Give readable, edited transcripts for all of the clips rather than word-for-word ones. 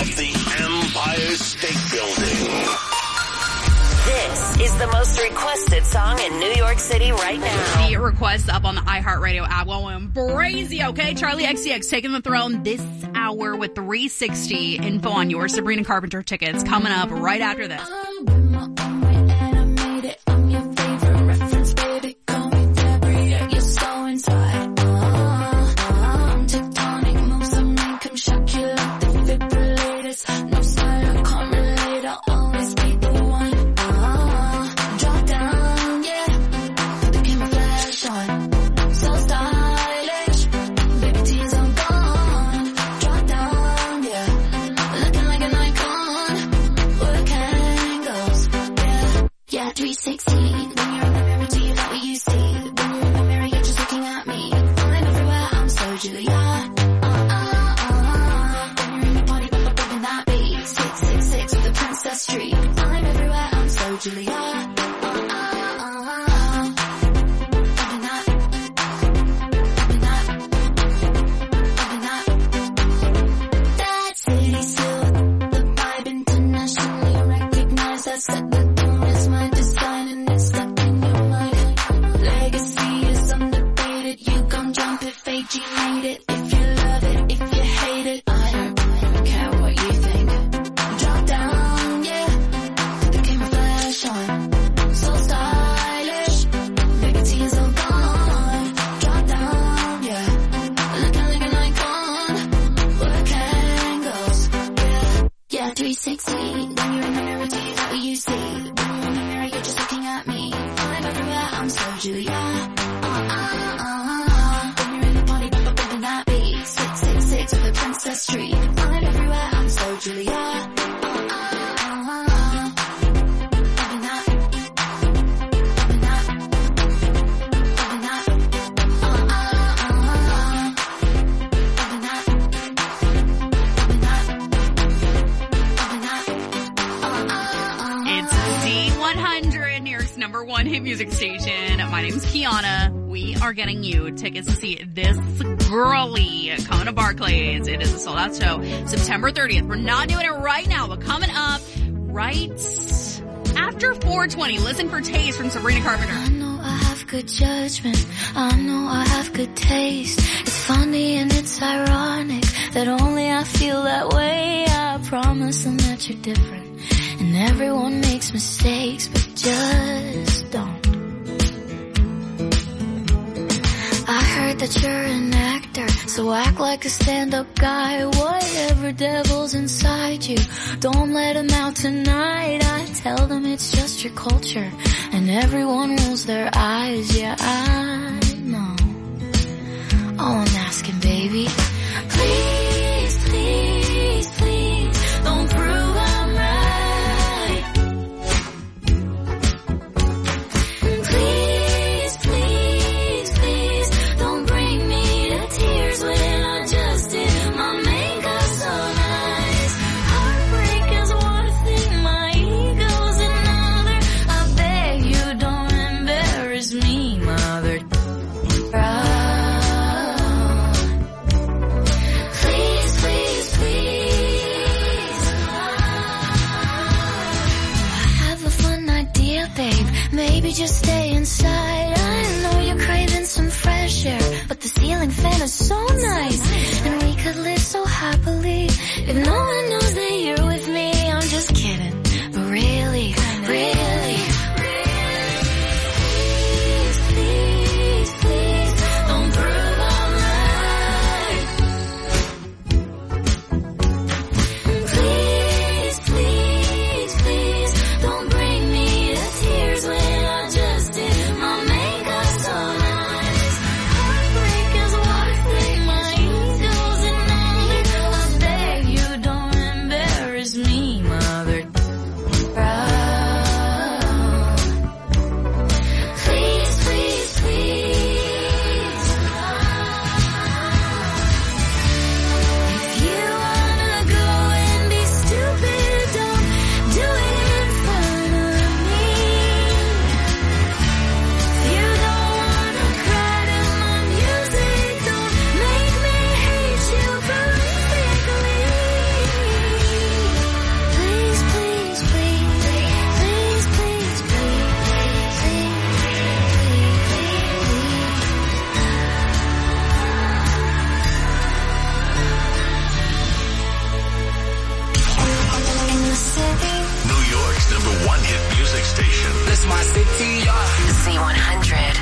of the Empire State Building. This is the most requested song in New York City right now. The requests up on the iHeartRadio app going crazy, okay? Charlie XCX taking the throne this hour with 360. Info on your Sabrina Carpenter tickets coming up right after this. Getting you tickets to see this girly coming to Barclays. It is a sold out show September 30th. We're not doing it right now, but coming up right after 4:20. Listen for Taste from Sabrina Carpenter. I know I have good judgment. I know I have good taste. It's funny and it's ironic that only I feel that way. I promise them that you're different and everyone makes mistakes, but just don't. I heard that you're an actor, so act like a stand-up guy. Whatever devil's inside you, don't let him out tonight. I tell them it's just your culture, and everyone rolls their eyes. Yeah, I know. All I'm asking, baby, please, please, please, don't prove I'm right. Please station. This my city, Z100.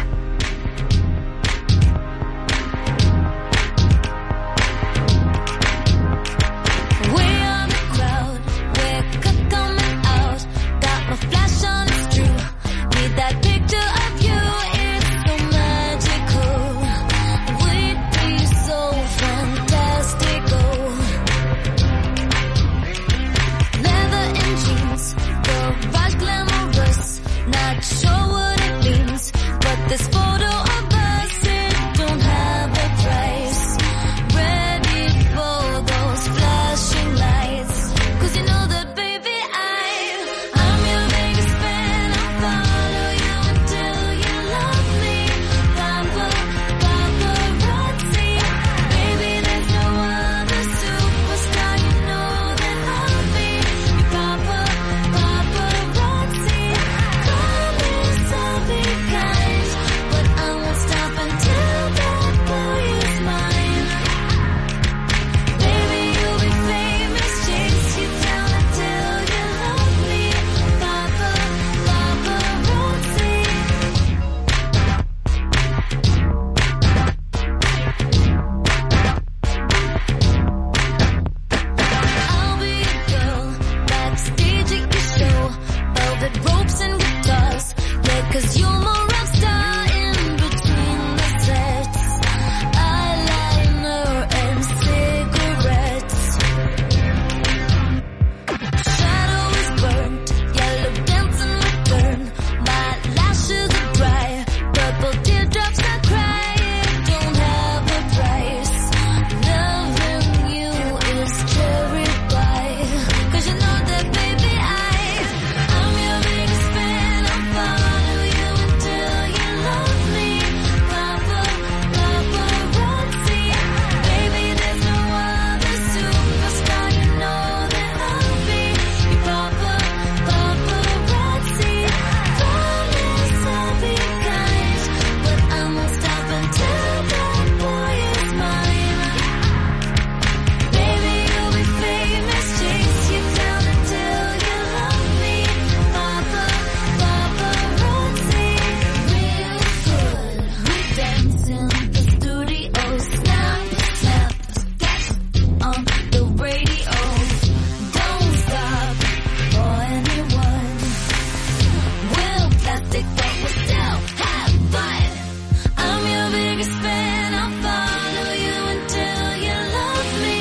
This photo of us, it don't have a price. Ready for those flashing lights. Cause you know that baby I'm your biggest fan. I'll follow you until you love me. Paparazzi. Baby, there's no other superstar. You know that I'll be your paparazzi. Promise I'll be kind, but I won't stop until that boy is mine. Baby, you'll be famous, chase you down until you love me. Paparazzi. I'll be a girl backstage at your show, velvet ropes and guitars. Yeah, 'cause you're my rock star in between the sets. Eyeliner and cigarettes. Shadow is burnt, yellow dancing return. My lashes are dry, purple teardrops I cry. It don't have a price. Loving you is cherry pie. 'Cause you know that baby I'm your biggest fan. I'll follow you until you love me. Paparazzi. Baby, there's no other superstar. You know that I'll be your paparazzi. Promise I'll be kind, but I won't stop until that boy is mine. Baby, you'll be famous, chase you down until you love me. Paparazzi. Real good. We dance in the studio. Snap, snap, get on the radio. Don't stop for anyone. We'll plastic, but we'll still have fun. I'm your biggest fan. I'll follow you until you love me.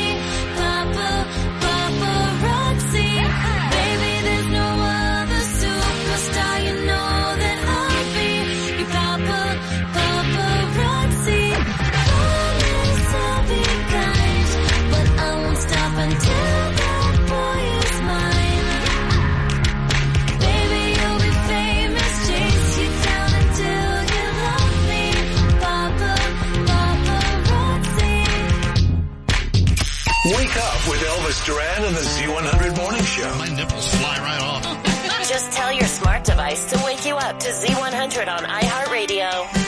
Paparazzi. Baby, there's no other superstar. You know that I'll be your paparazzi. Promise I'll be kind, but I won't stop until that boy is mine. Baby, you'll be famous, chase you down until you love me. Paparazzi. Wake up with Elvis Duran and the Z100 Morning Show. My nipples fly right off. Just tell your smart device to wake you up to Z100 on iHeartRadio.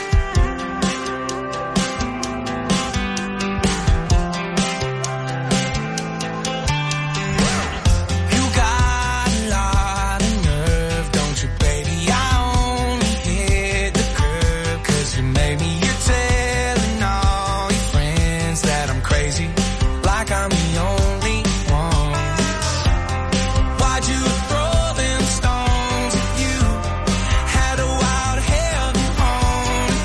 You got a lot of nerve, don't you, baby? I only hit the curb 'cause you made me. You're telling all your friends that I'm crazy, like I'm the only one. Why'd you throw them stones if you had a wild hair on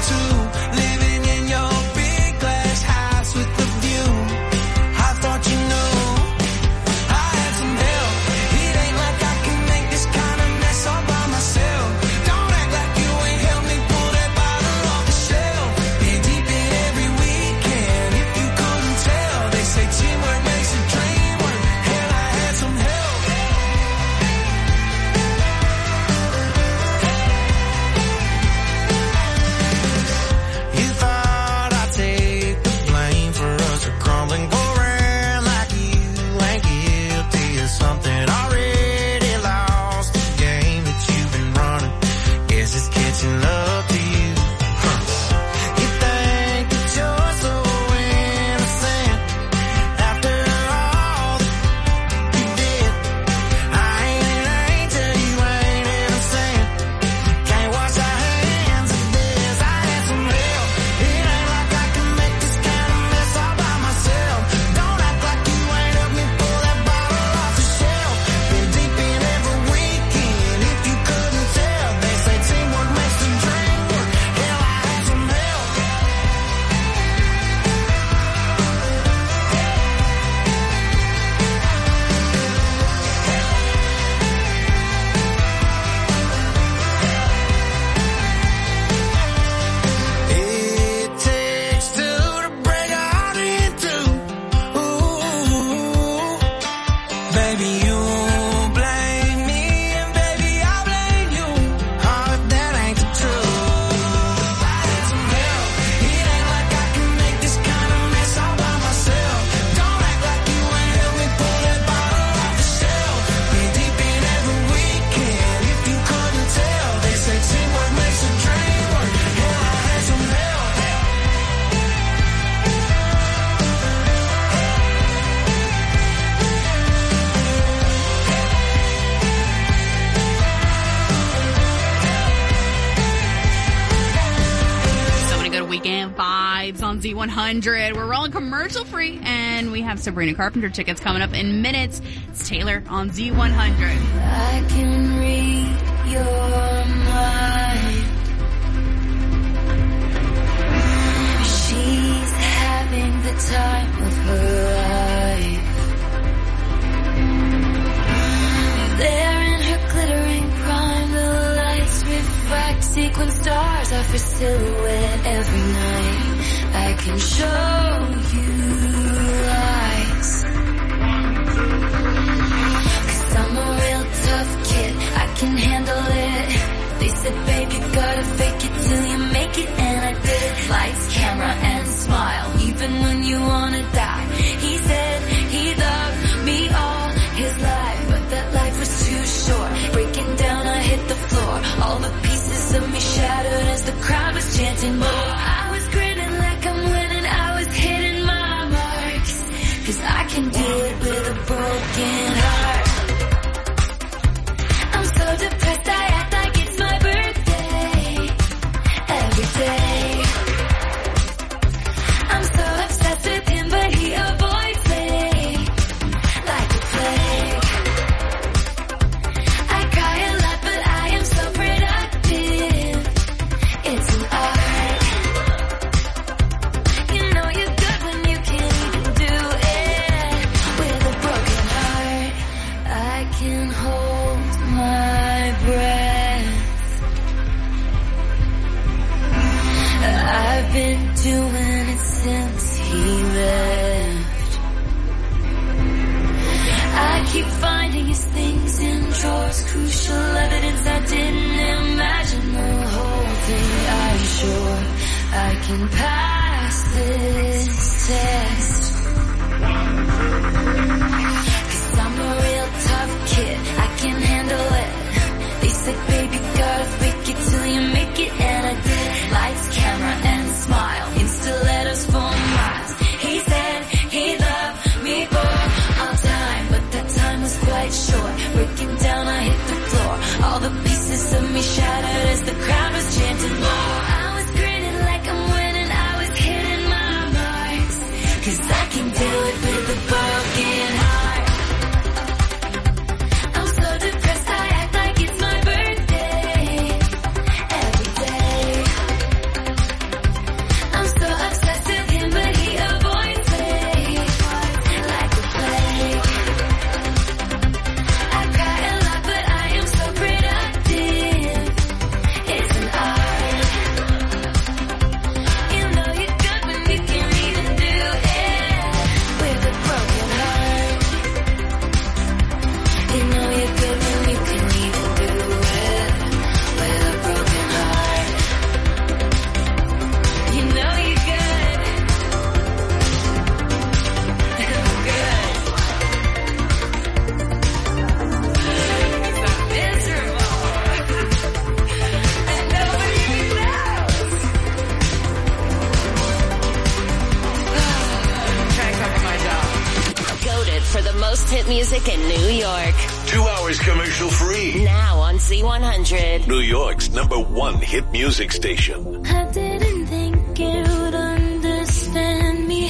on Z100. We're rolling commercial free, and we have Sabrina Carpenter tickets coming up in minutes. It's Taylor on Z100. I can read your mind. She's having the time of her life. There in her glittering prime, the lights reflect sequin stars off her silhouette every night. I can show you lights. 'Cause I'm a real tough kid, I can handle it. They said, babe, you gotta fake it till you make it, and I did. Lights, camera, and smile, even when you wanna die. He said he loved me all his life, but that life was too short. Breaking down, I hit the floor. All the pieces of me shattered as the crowd was chanting more. I was grinning like I'm winning, I was hitting my marks. 'Cause I can do it with a broken heart. I'm so depressed, I act like it's my birthday every day. I'm so obsessed with him, but he avoids me like a plague. I cry a lot, but I am so productive. It's an art. You know you're good when you can't even do it with a broken heart. I can hold my breath. I've been doing it since he left. I keep finding his things in drawers, crucial evidence I didn't imagine the whole thing. I'm sure I can pass this test. 'Cause I'm a real tough kid, I can handle it. They said, baby, gotta fake it till you make it, and I did. Lights, camera, and smile, insta letters for miles. He said he loved me for all time, but that time was quite short. Breaking down, I hit the floor. All the pieces of me shattered as the crowd was chanting more. I was grinning like I'm winning, I was hitting my marks. 'Cause I can do it with a broken heart. I'm so depressed, I act like it's my birthday every day. I'm so obsessed with him, but he avoids me like a plague. I cry a lot, but I am so productive. It's an art. You know you're good when you can't even do it with a broken heart. You know you're good when you can't even do it with a broken heart. You know you're good. I'm good. 'Cause I'm miserable. And nobody knows. Trying to cover my job. Goated for the most hit music in New York. 2 hours commercial free. Now on Z100. New York's #1 hit music station. I didn't think you would understand me.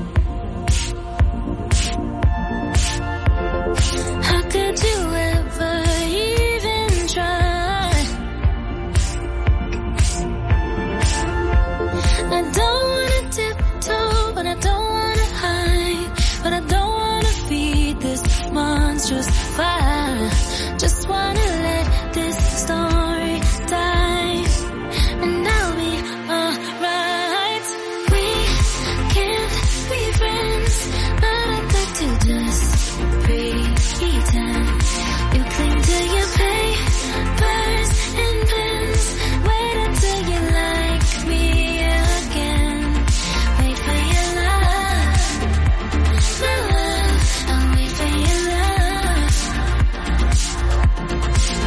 How could you ever even try? I don't wanna tiptoe, but I don't wanna hide. But I don't wanna be this monstrous fire. Just wanna let this story die, and I'll be alright. We can't be friends, but I'd like to just pretend. You cling to your papers and pens. Wait until you like me again. Wait for your love, my love. I'll wait for your love.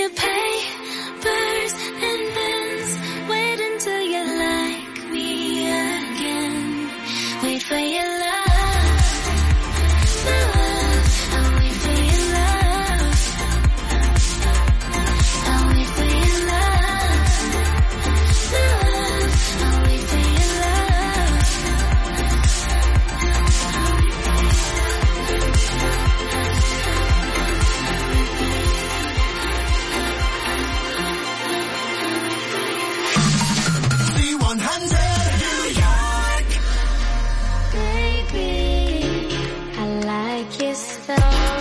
the papers and pens. Wait until you like me again. Wait for your love. I'll wait for your love. I'll wait for your love. I'll wait for your love. 100 New York. Baby, I like your stuff.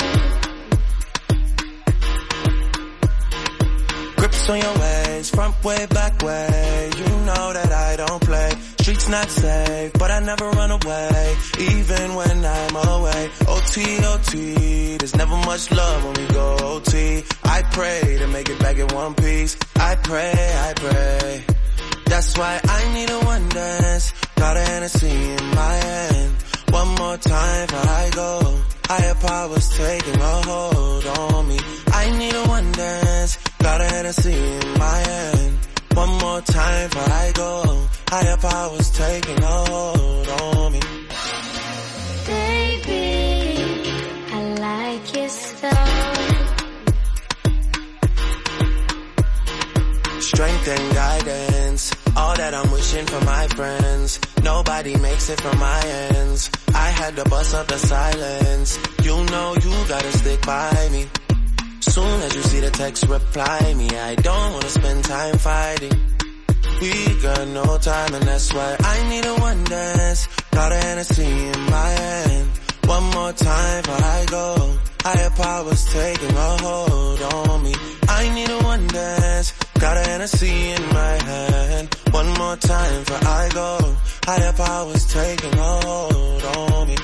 Grips on your ways, front way, back way. You know that I don't play. Streets not safe, but I never run away, even when I'm away. OT, OT, there's never much love when we go OT. I pray to make it back in one piece. I pray. That's why I need a one dance. Got a Hennessy in my hand. One more time before I go. Higher powers taking a hold on me. I need a one dance. Got a Hennessy in my hand. One more time before I go. Higher powers taking a hold on me. Baby, I like your stuff. Strength and guidance, all that I'm wishing for my friends. Nobody makes it from my ends. I had to bust up the silence. You know you gotta stick by me. Soon as you see the text, reply me. I don't wanna spend time fighting. We got no time and that's why I need a one dance. Got a Hennessy in my hand. One more time before I go. Higher powers taking a hold on me. I need a one dance. Got a Hennessy in my hand. One more time before I go. Higher powers taking a hold on me.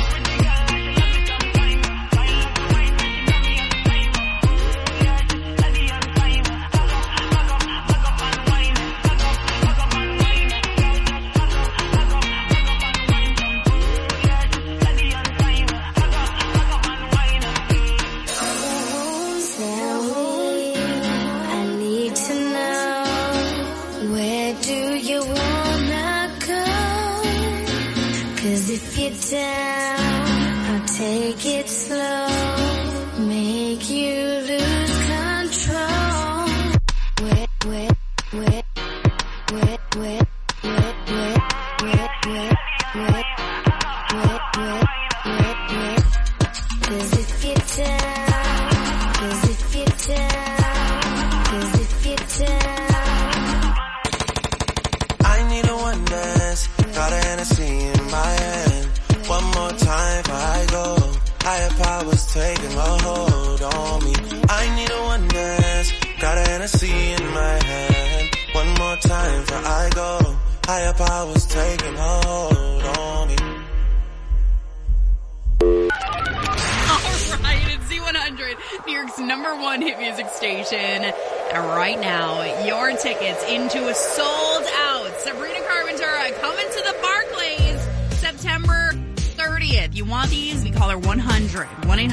Down, I'll take it slow, make you lose control. Wet, wet, wet, wet, wet, wet, wet, wet, wet, wet, wet, wet, wet, wet. 'Cause if you're down, 'cause if you're down, 'cause if you're down. I need a one dance, got a Hennessy in my hand. One more time before I go. Higher powers taking a hold on me. I need a one dance. Got a Hennessy in my hand. One more time before I go. Higher powers taking a hold on me. Alright, it's Z100, New York's #1 hit music station. And right now, your tickets into a sold out Sabrina Carpenter coming to the Barclays September 30th. You want these? We call her 100.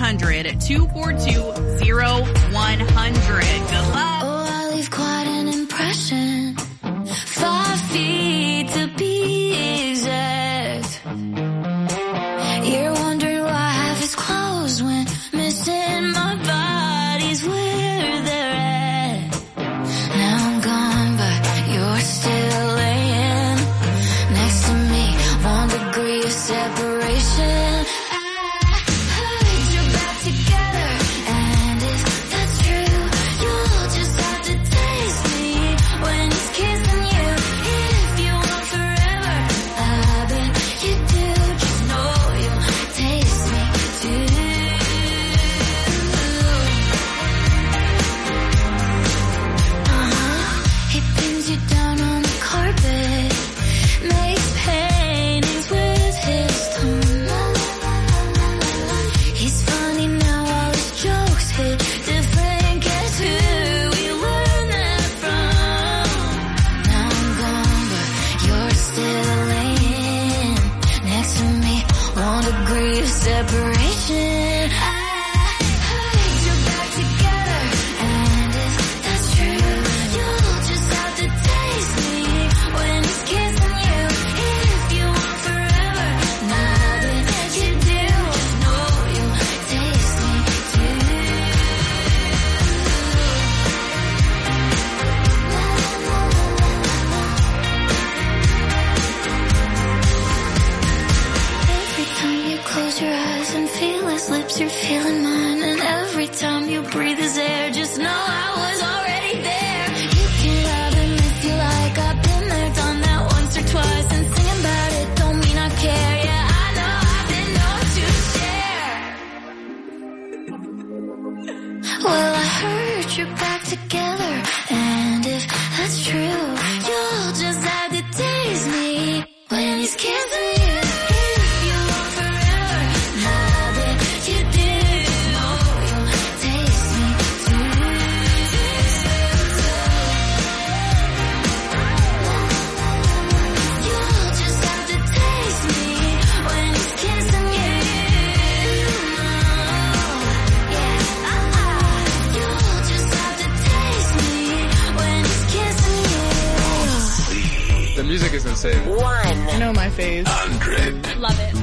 1-800-242-0100. Good luck. Oh, I leave quite an impression. 5 feet to be exact. You're wondering why half is closed when missing my body's where they're at. Now I'm gone, but you're still laying next to me. 1 degree of separation. I heard you're back together, and if that's true, you'll together. And if that's true, you'll just have to taste me when he's kissing you. If you want forever, now that you do, you'll taste me too. You'll just have to taste me when he's kissing you. You'll just have to taste me when he's kissing you. The music is insane. 1. I know my face. 100. Love it.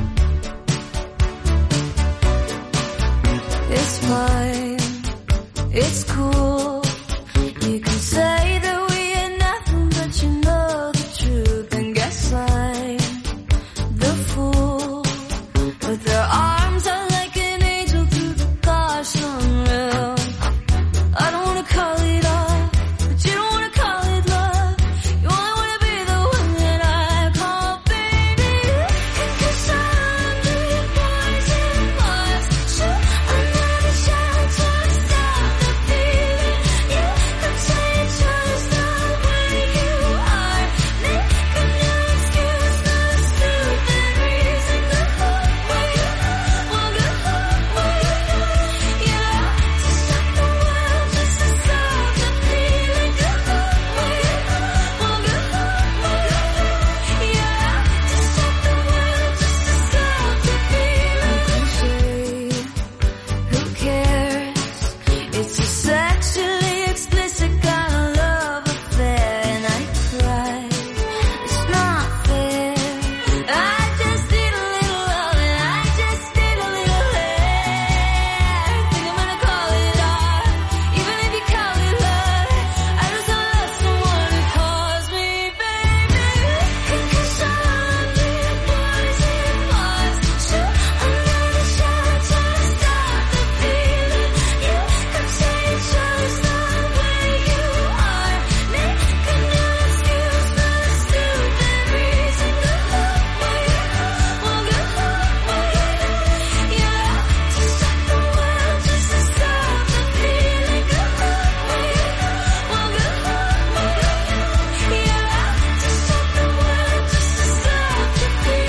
It's fine, it's cool. You can say that we ain't nothing, but you know the truth. And guess I'm the fool. But their arms are like an angel through the gosh unreal. I don't wanna call it off, but you don't wanna call it love. You only wanna be the one that I call baby. Cause I'm under your poison bars. Shoot another shot, trying to stop the feeling. You could say it's just the way you are. Making your excuse for a stupid reason. Yeah, to stop the world, just to stop the feeling. Yeah, to stop the world, just to stop the feeling. Who cares? It's a sexually explicit kind of love affair, and I cry. It's not fair. I just need a little love, and I just need a little hair. Think I'm gonna call it off, even if you call it love. I just lost someone who calls me baby. Cause I'm under your poison bars. Shoot another shot, trying to stop the feeling. You could say it's just the way you are. Making your excuse for a stupid reason. Yeah, to stop the world, just to stop the feeling. Yeah, to stop the world, just to stop the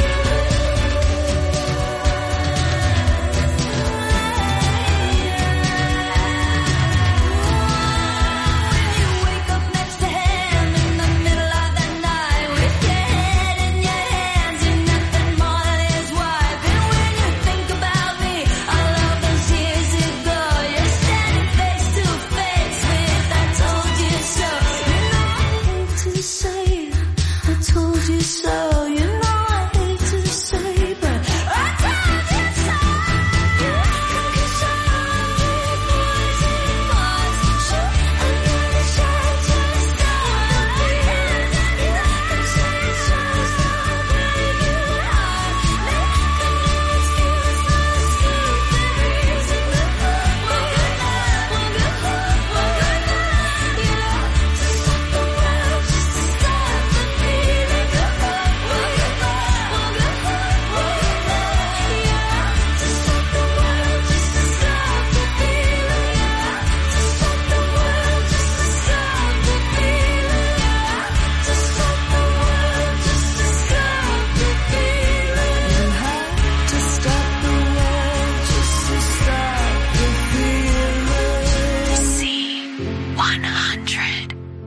feeling. You wake up next to him in the middle of the night with your head in your hands, you're nothing more than his wife. And when you think about me, all of those years ago, you're standing face to face with I told you so. You know I hate to say it, I told you so. You know I hate to say, but I told you so. Cause I'm under your poison bars. Shoot another shot, trying to stop the feeling. You could say it's just the way you are. Making your excuse for a stupid reason. To stop the world, just to stop the feeling. To stop the world, just to stop the feeling. To stop the world, just to stop the feeling. To stop the world, just to stop the feeling. You have to stop the world just to stop the feeling. C100.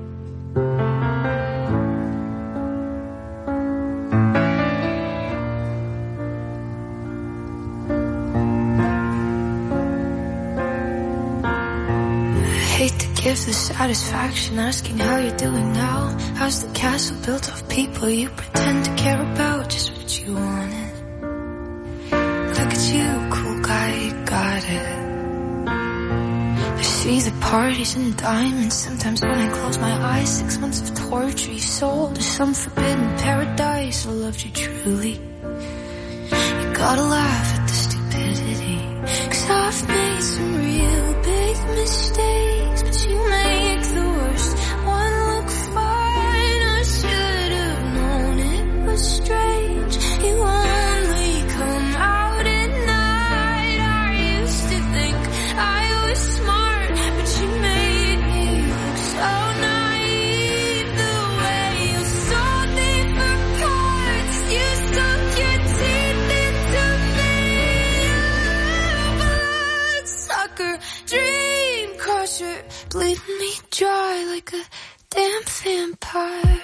Hate to give the satisfaction asking how you're doing now. How's the castle built of people you pretend to care about? Just what you wanted. Look at you, cool guy, you got it. I see the parties and diamonds. Sometimes when I close my eyes, 6 months of torture you sold to some forbidden paradise. I loved you truly. You gotta laugh at the stupidity. 'Cause I've made some real big mistakes, but you make the worst one look fine. I should have known it was strange. You only come out at night. I used to think I was smart, but you made me dry like a damn vampire.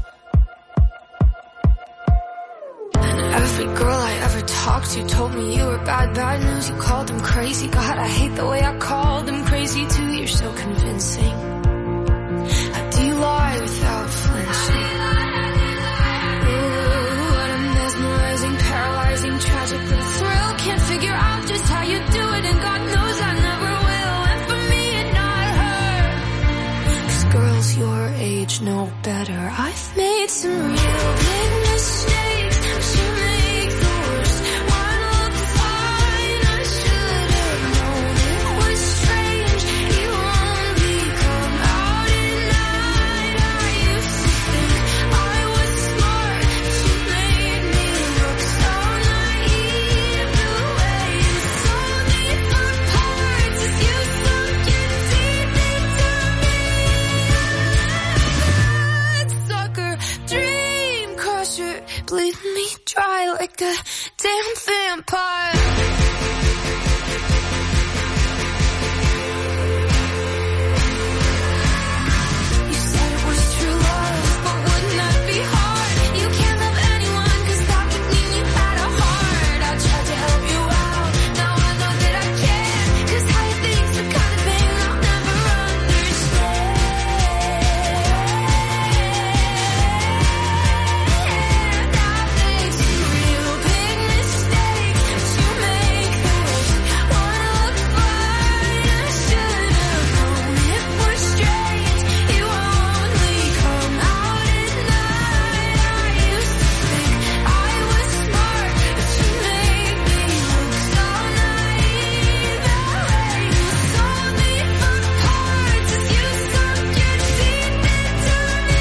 And every girl I ever talked to told me you were bad news. You called them crazy. God, I hate the way I called them crazy too. You're so convincing. How do you lie without flinching? Ooh, what a mesmerizing, paralyzing, tragic little thrill. Can't figure out just how you do it, and God knows I never will. And for me and not her, 'cause girls your age know better. I've made some real big mistakes. You make the worst one look fine. I should have known it was strange. You only come out at night. I used to think I was smart. You made me look so naive. The way you sold me for parts as you sunk your teeth into me. Bad sucker, dream crusher, bleed me dry like a damn vampire. You said it was true love, but wouldn't that be hard? You can't love anyone, 'cause that would mean you had a heart. I tried to help you out, now I know that I can't, 'cause how you think's the kind of thing I'll never understand. I've made some real big mistakes, but you make the worst one look fine. I should have known it was strange. You only come out at night. I used to think I was smart, but you made me look so naive. The way you sold me for parts as you sunk your teeth into me.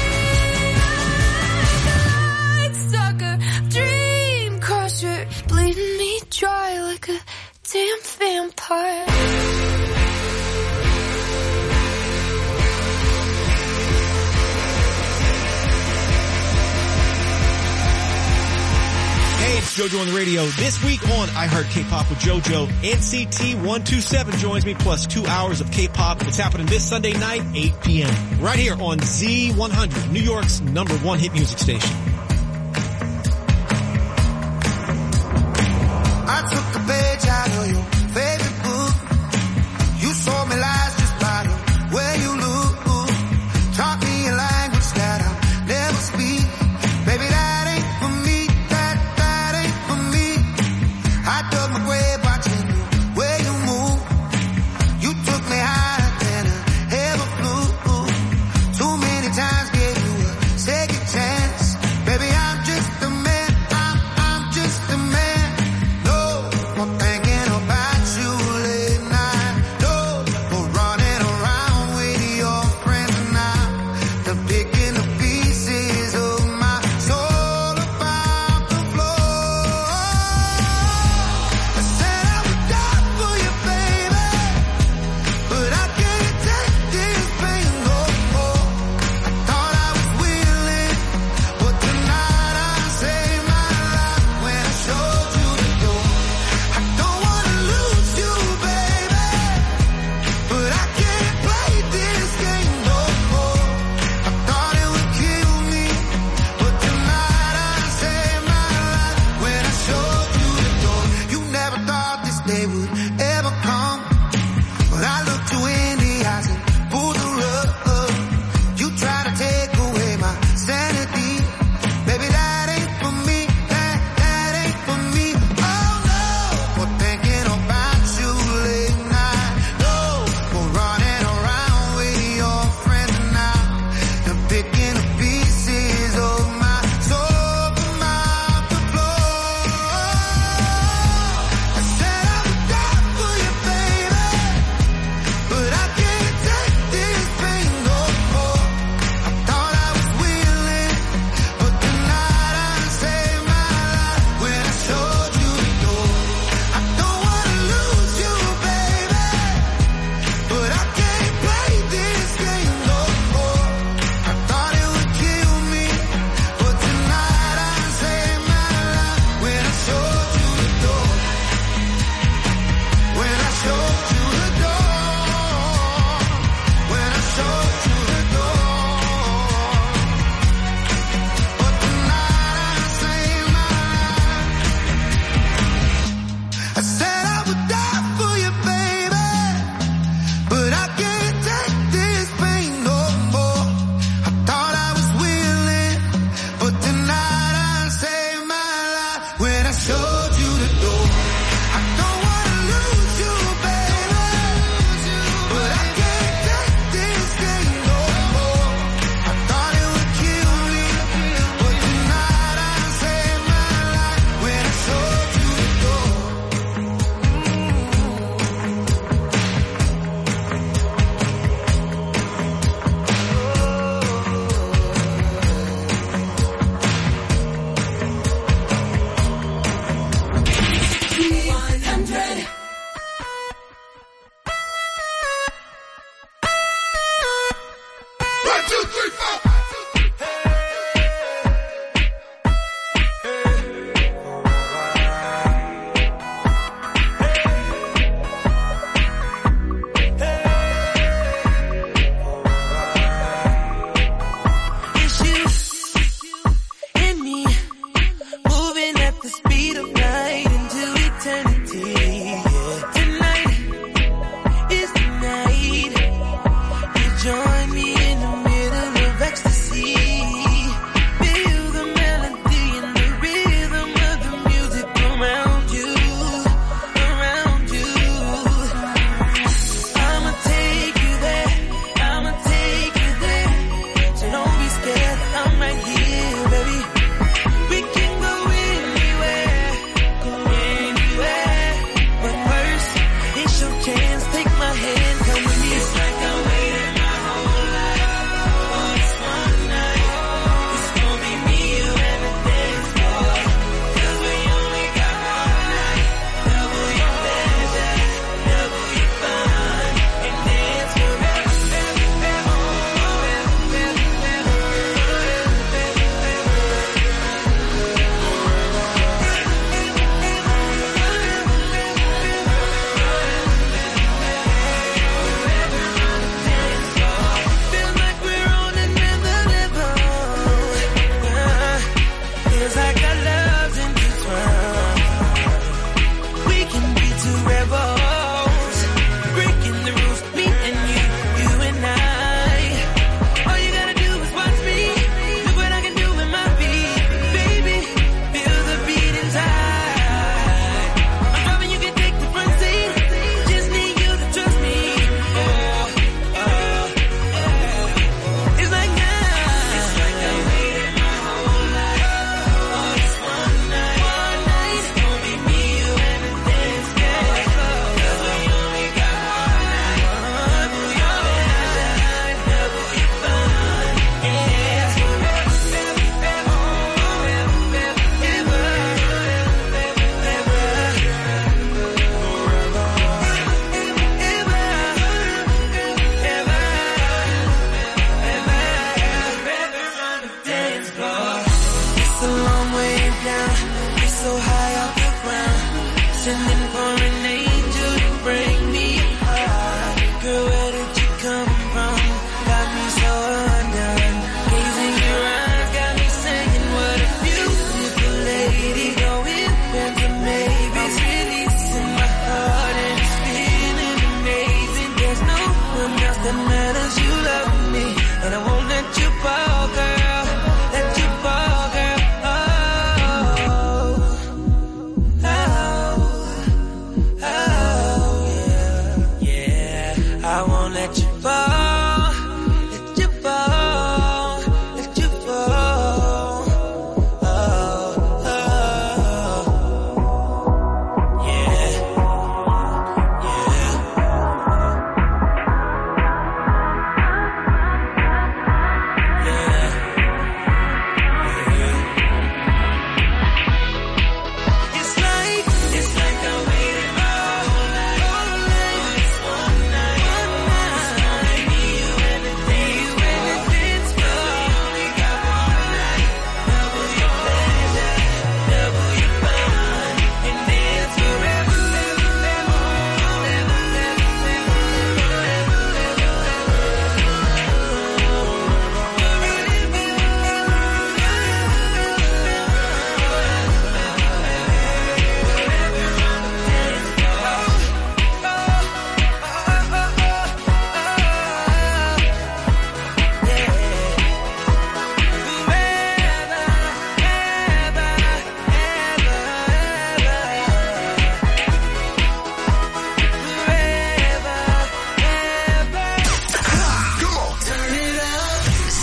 Bad sucker, dream crusher, bleeding me dry like a damn vampire. Hey, it's JoJo on the radio. This week on I Heard K-Pop with JoJo, NCT 127 joins me, plus 2 hours of K-Pop. It's happening this Sunday night, 8 p.m. right here on Z100, New York's #1 hit music station. I took a page out of your favorite book. You saw me lies just by the way you look. Taught me a language that I'll never speak. Baby, that ain't for me. That ain't for me. I dug my grave watching the way you move. You took me higher than I ever flew. Too many times gave you a second chance. Baby, I'm just a man. I'm just a man. No more thinking about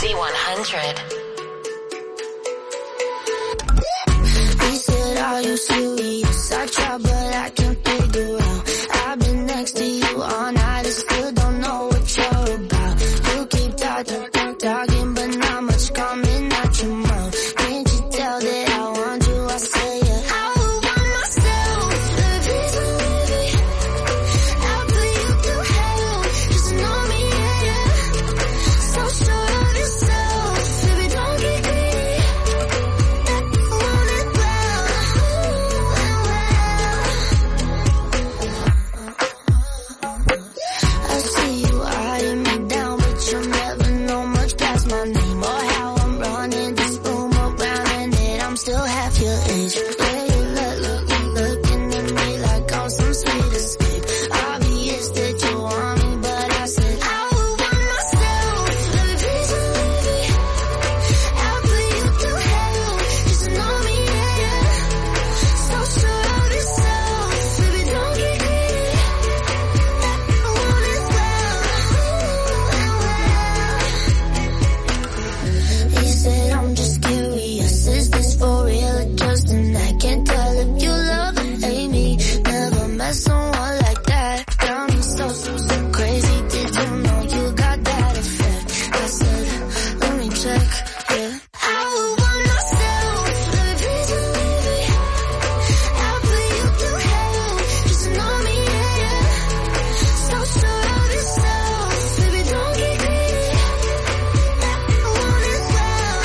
Z100. He said, are you serious? I tried, but I can't figure out. I've been next to you all night, I still don't know what you're about. You keep talking, but not much coming out your mouth. Can't you tell that I want you? I say it. I would want myself, baby, baby. I'll put you through hell, just to know me, yeah. So sure of yourself, baby, don't get greedy. Want it well, I see you eyeing me down, but you'll never know much past my name or how I'm running this room around, and that I'm still half your age. Yeah, you looking at me like I'm some sweet escape. Obvious that you want me, but I said I would want myself, baby, baby. I'll put you through hell, just to know me, yeah. So sure of yourself, baby, don't get greedy. Want it well. He said, I'm just curious, is this for real or just an act? Can't tell if you love or hate me. Never met someone like that. Got me so crazy. Did you know you got that effect? I said, let me check, yeah. I would want myself, baby, baby. I'll put you through hell, just to know me, yeah. So sure of yourself, baby, don't get greedy. Want it well.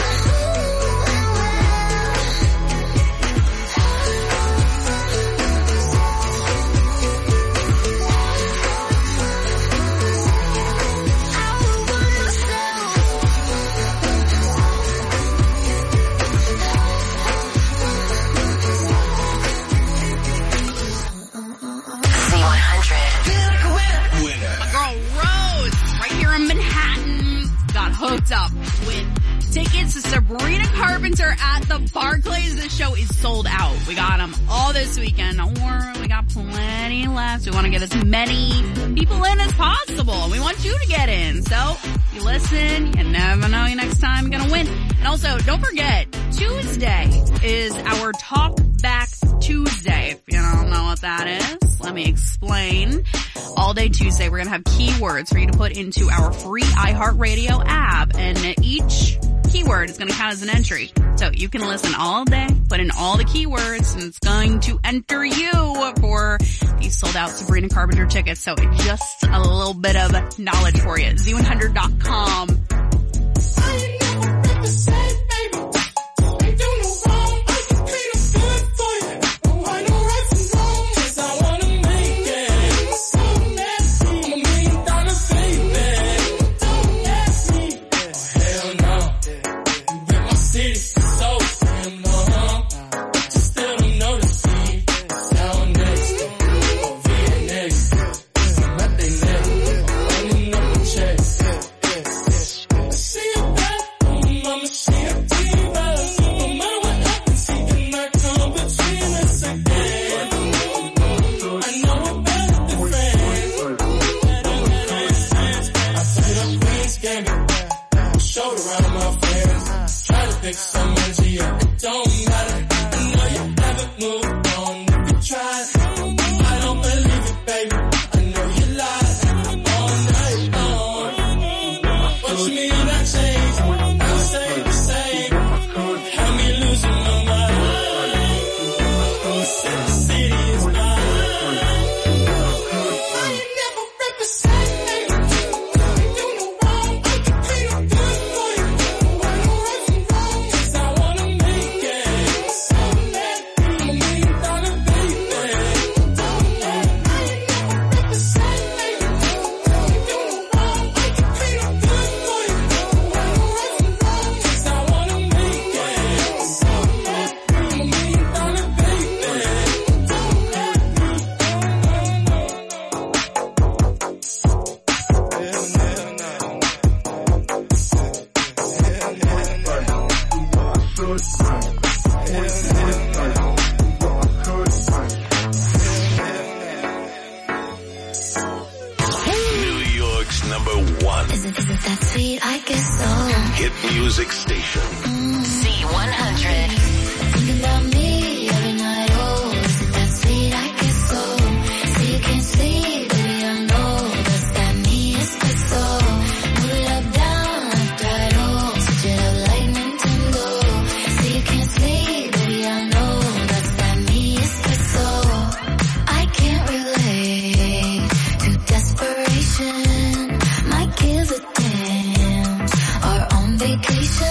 I would want myself. Z100. Winner. Girl Rose, right here in Manhattan, got hooked up with tickets to Sabrina Carpenter at the Barclays. This show is sold out. We got them all this weekend. Don't worry, we got plenty left. We want to get as many people in as possible. We want you to get in. So, if you listen, you never know next time you're going to win. And also, don't forget, Tuesday is our Talk Back Tuesday. If you don't know what that is, let me explain. All day Tuesday, we're going to have keywords for you to put into our free iHeartRadio app, and each keyword is going to count as an entry. So you can listen all day, put in all the keywords, and it's going to enter you for these sold out Sabrina Carpenter tickets. So it's just a little bit of knowledge for you. Z100.com. New York's number one. Is it that sweet? I guess so. hit music station. Z100. Thinking about me every night, oh, isn't that sweet? I get so, see you can't sleep, baby, I know, that's that me, espresso. Move it up, down, left, right, oh, switch it up like Nintendo. See you can't sleep, baby, I know, that's that me, espresso. I can't relate to desperation, might give a damn, or on vacation.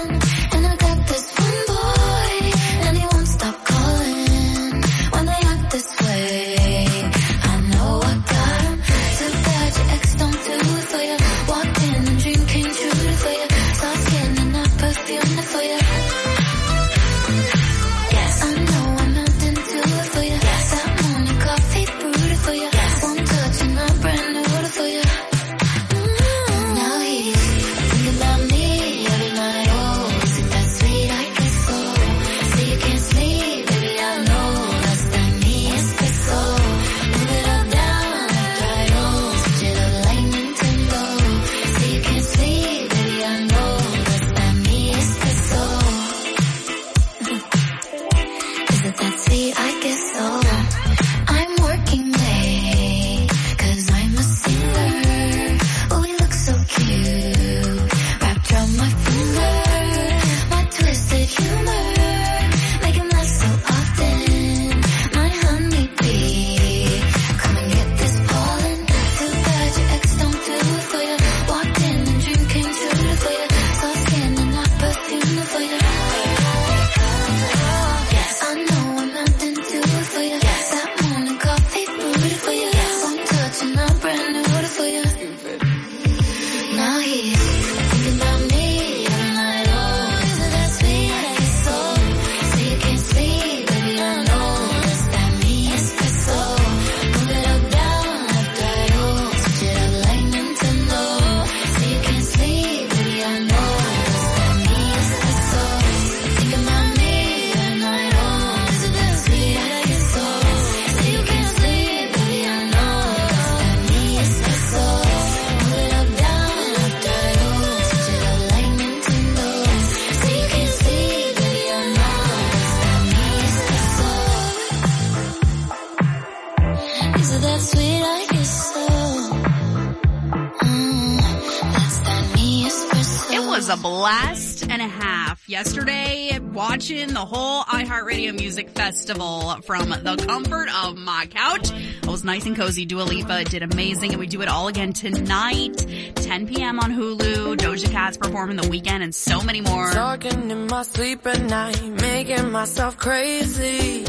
A blast and a half yesterday watching the whole iHeartRadio Music Festival from the comfort of my couch. It was nice and cozy. Dua Lipa did amazing, and we do it all again tonight, 10 p.m. on Hulu. Doja Cat's performing The Weeknd and so many more. Talking in my sleep at night, making myself crazy.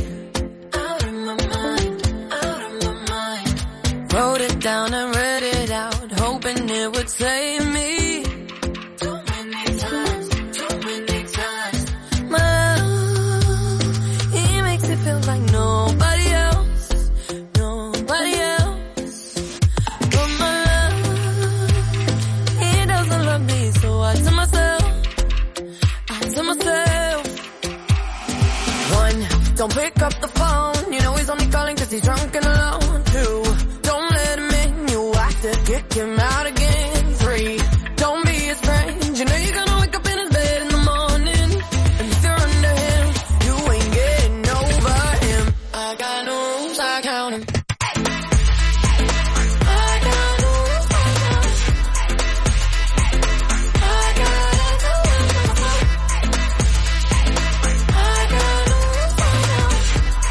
Out of my mind, out of my mind. Wrote it down and read it out, hoping it would save me. Like nobody else, nobody else. But my love, he doesn't love me, so I tell myself, one, don't pick up the phone, you know he's only calling cause he's drunk and alone. Two, don't let him in, you have to kick him out again. Three, don't be his friend, you know you're gonna wake up in his bed in the morning, and if you're under him, you ain't getting over him. I got no rules, I count him. I got no rules, I count him. I got no rules, I count him.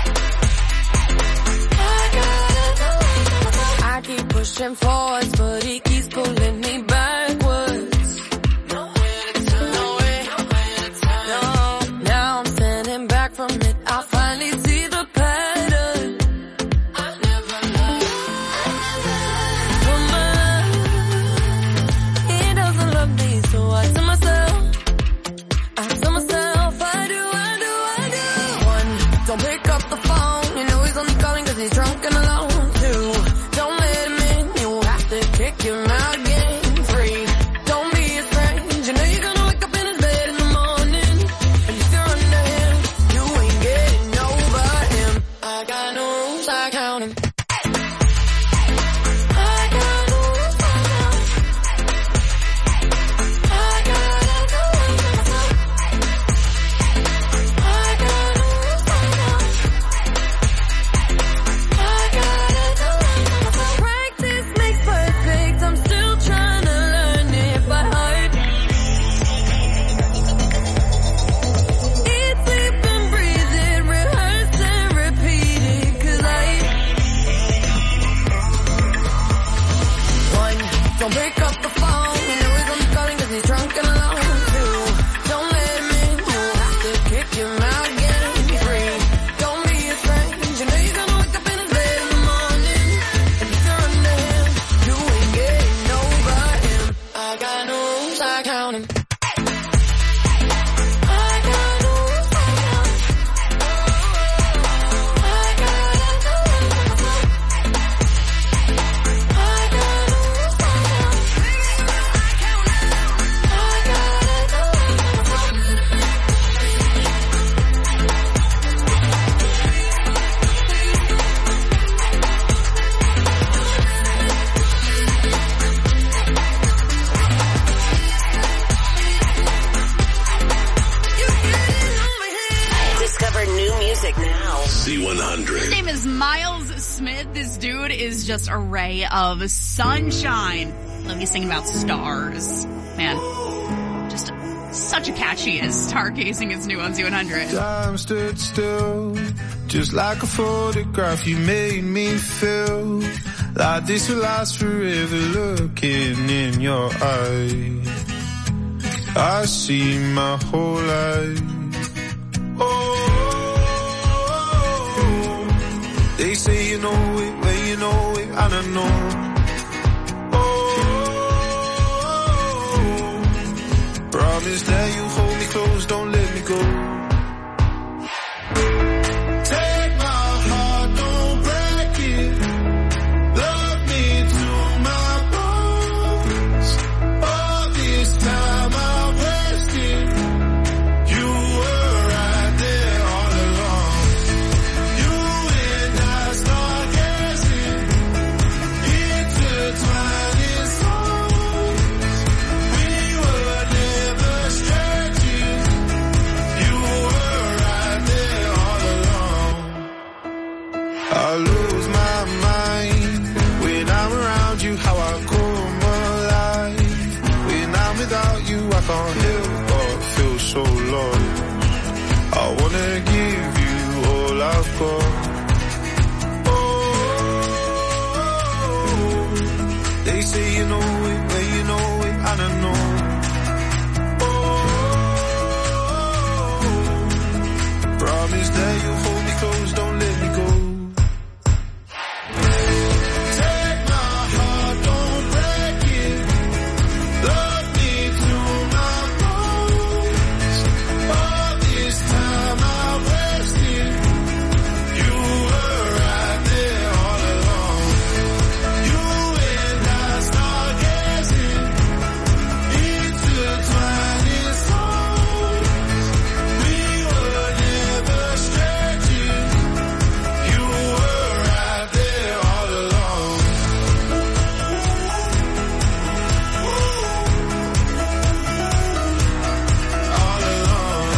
Z100. His name is Miles Smith. This dude is just a ray of sunshine. Let me sing about stars. Man, just such a catchy as Stargazing is new on Z100. Time stood still, just like a photograph. You made me feel like this will last forever. Looking in your eyes, I see my whole life. Oh, they say you know it, well you know it, and I know. Promise that you hold me close, don't let me go. Take my heart, don't break it. Love me to my bones. All this time I wasted. You were right there all along. You and I stargazing, intertwined in songs. We were never strangers. You were right there all along. I lose my mind when I'm around you, how I come alive. When I'm without you, I can't help but feel so lost. I wanna give you all I've got. Oh, they say you know it, well you know it, and I know. Promise that you hold me close, don't let me go. Take my heart, don't break it. Love me to my bones. All this time I wasted. You were right there all along. You and I stargazing, intertwined in songs. We were never strangers. You were right there all along. All along.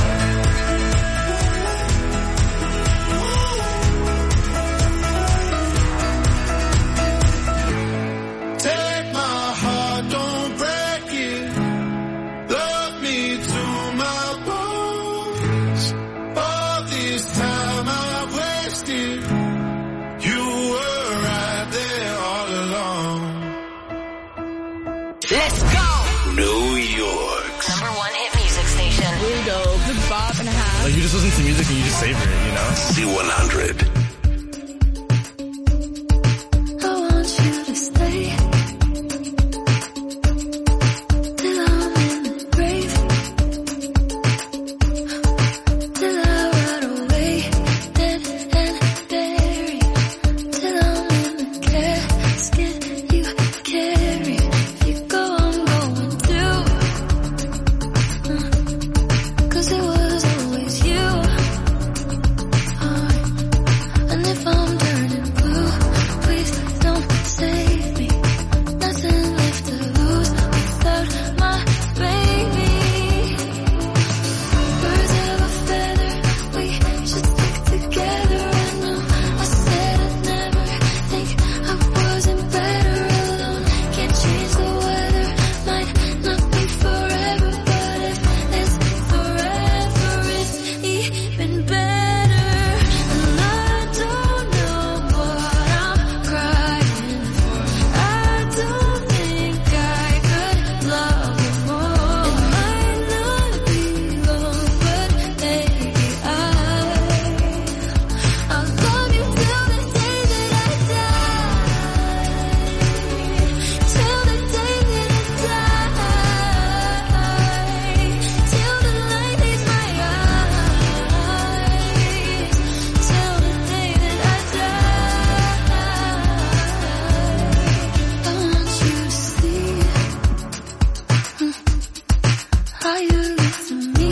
Take my heart, don't break it. Love me to my bones. All this time I wasted. You were right there all along. Let's go! New York's Number one hit music station. Here we go. The bop and a half. Like, you just listen to music and you just savor it, you know? Z100. I want you to stay till I'm in the grave, till I rot away dead and buried, till I'm in the casket you carry. If you go, I'm going too, 'cause it was always you. And if I'm turning blue, please don't save me. Nothing left to lose without my baby. Birds of a feather, we should stick together. I know I said I'd never think I wasn't better alone. Can't change the weather, might not be forever, but if it's forever, it's even better. And I don't know what I'm crying for. I don't think I could love you more. It might not be long, but maybe I'll love you till the day that I die. Till the day that I die. Till the light leaves my eyes. Till the day that I die. I want you to see how you look to me.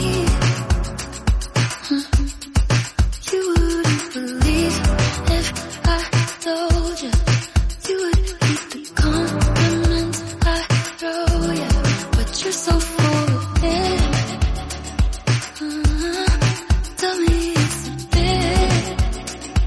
You wouldn't believe if I told you. You would keep the compliments I throw you, but you're so full of it. Tell me it's a bit.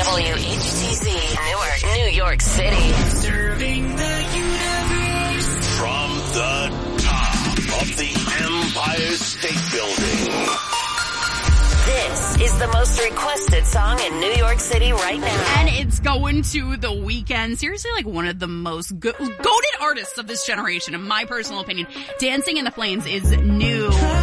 WHTZ Newark, New York City. Serving the universe. From the top of the Empire State Building. This is the most requested song in New York City right now. And it's going to The Weeknd. Seriously, like one of the most goated artists of this generation, in my personal opinion. Dancing in the Flames is new.